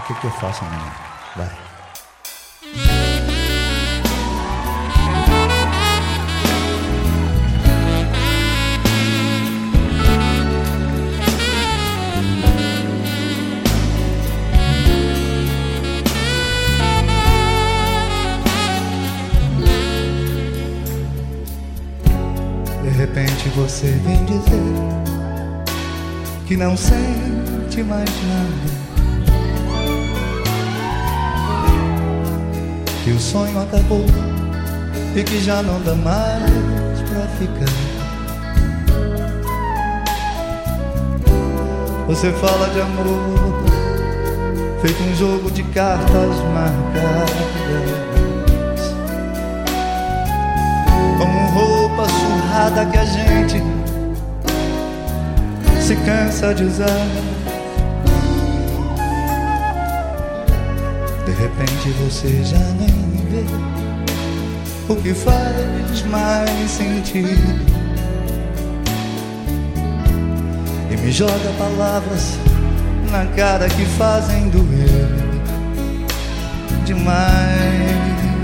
O que eu faço amanhã? Vai. De repente você vem dizer que não sente mais nada, que o sonho acabou e que já não dá mais pra ficar. Você fala de amor feito um jogo de cartas marcadas, como roupa surrada que a gente se cansa de usar. De repente você já nem vê o que faz mais sentido e me joga palavras na cara que fazem doer demais.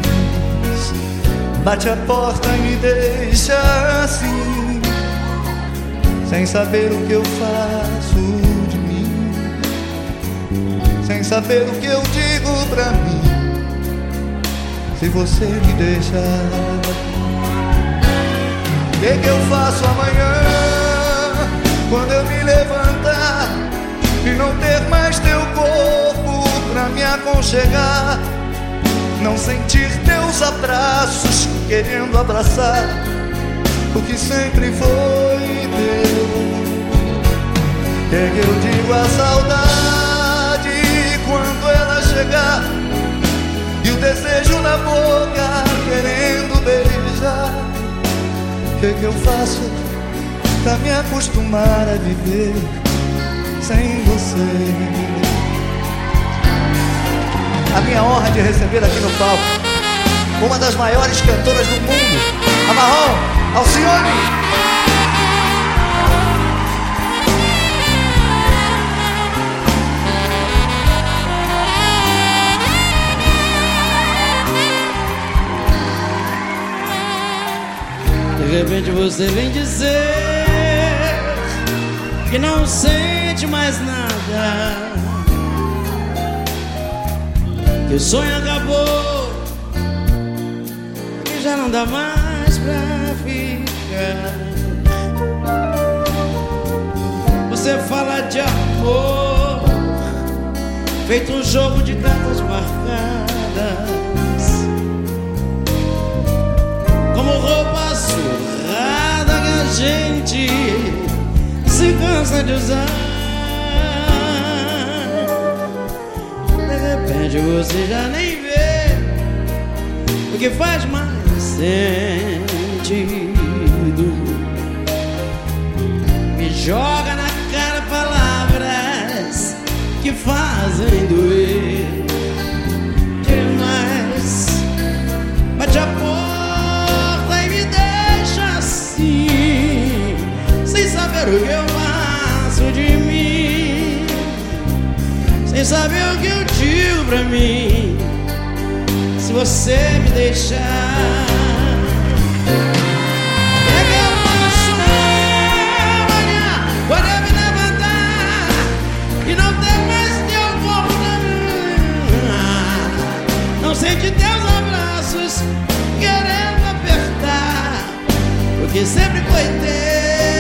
Bate a porta e me deixa assim, sem saber o que eu faço de mim, sem saber o que eu digo pra mim. Se você me deixar, o que eu faço amanhã, quando eu me levantar e não ter mais teu corpo pra me aconchegar, não sentir teus abraços querendo abraçar o que sempre foi teu? O que eu digo à saudade quando ela chegar e o desejo na boca querendo beijar? O que eu faço pra me acostumar a viver sem você? A minha honra de receber aqui no palco uma das maiores cantoras do mundo, a Marrom, Alcione. De repente você vem dizer que não sente mais nada, que o sonho acabou e já não dá mais pra ficar. Você fala de amor feito um jogo de cartas marcadas, como roupa surrada que a gente se cansa de usar. De repente você já nem vê o que faz mais sentido, me joga na cara palavras que fazem doer demais. Bate a porta e me deixa assim, sem saber o que eu faço de mim, sem saber o que eu digo pra mim. Se você me deixar, o que eu faço amanhã quando eu me levantar e não ter mais teu corpo pra mim, não sente teus abraços querendo apertar o que sempre foi teu?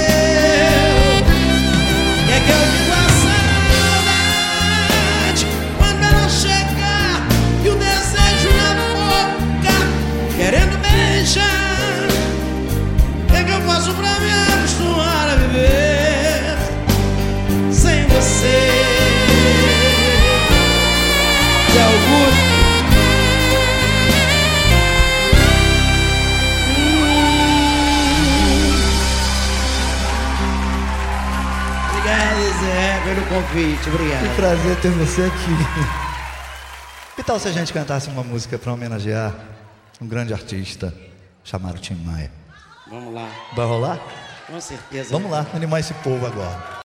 O que eu digo à saudade quando ela chegar e o desejo na boca querendo beijar? O que eu faço pra me acostumar a viver sem você? De Augusto. Obrigado, Zé, pelo convite. Obrigado. Que prazer ter você aqui. Que tal se a gente cantasse uma música para homenagear um grande artista chamado Tim Maia? Vamos lá. Vai rolar? Com certeza. Vamos lá, animar esse povo agora.